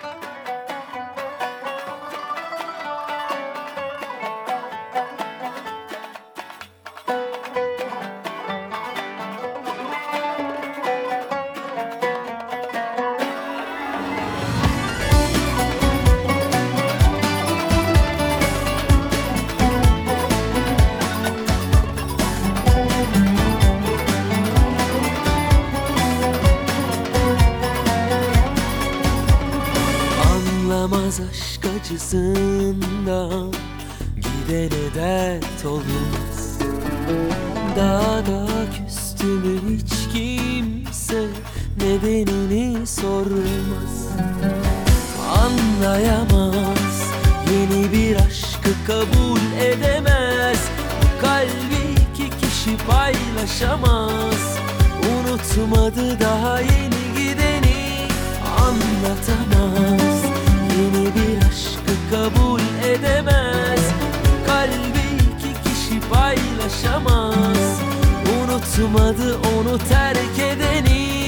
Anlamaz aşk acısından gidene dert olmaz. Dağda küstü mü hiç kimse nedenini sormaz. Anlayamaz, yeni bir aşkı kabul edemez. Kalbi iki kişi paylaşamaz. Unutmadı daha yeni gideni, anlatamaz. Yeni bir aşkı kabul edemez. Kalbi iki kişi paylaşamaz. Unutmadı onu terk edeni.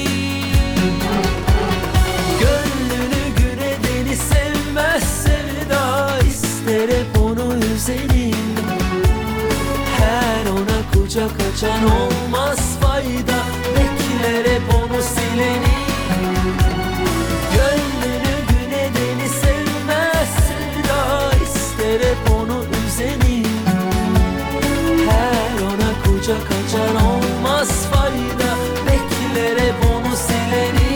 Gönlünü gün edeni sevmez sevda, ister hep onu üzeni. Her ona kucak açan olmaz fayda, bekler hep onu sileni. Gönlünü gün edeni sevmez sevda, ister hep onu üzeni. Her ona kucak açan olmaz fayda, bekler hep onu sileni.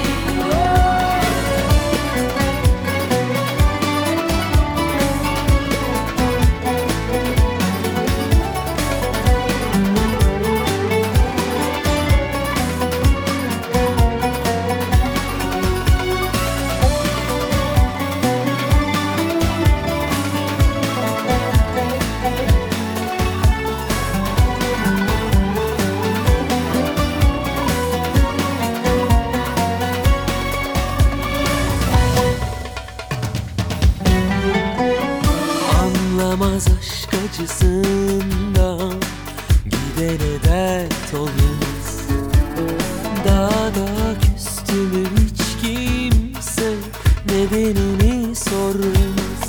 Anlamaz aşk acısından gidene dert olmaz. Dağda küstü mü hiç kimse nedenini sormaz.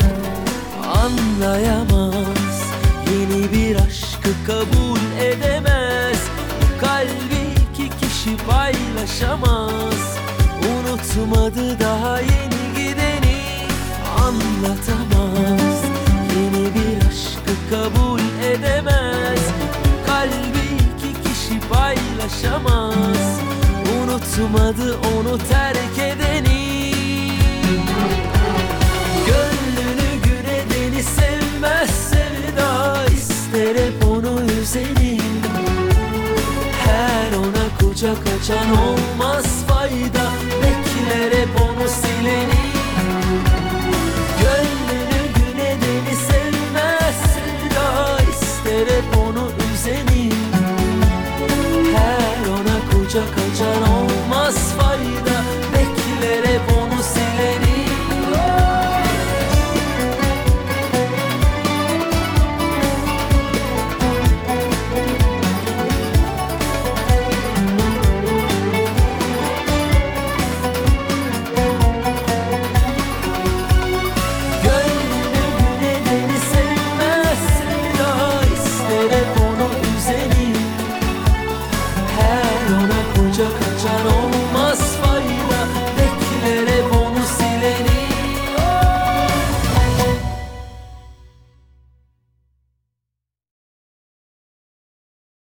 Anlayamaz, yeni bir aşkı kabul edemez. Kalbi iki kişi paylaşamaz. Unutmadı daha yeni gideni, anlatamaz. Yeni bir aşkı kabul edemez. Kalbi iki kişi paylaşamaz. Unutmadı onu terk edeni.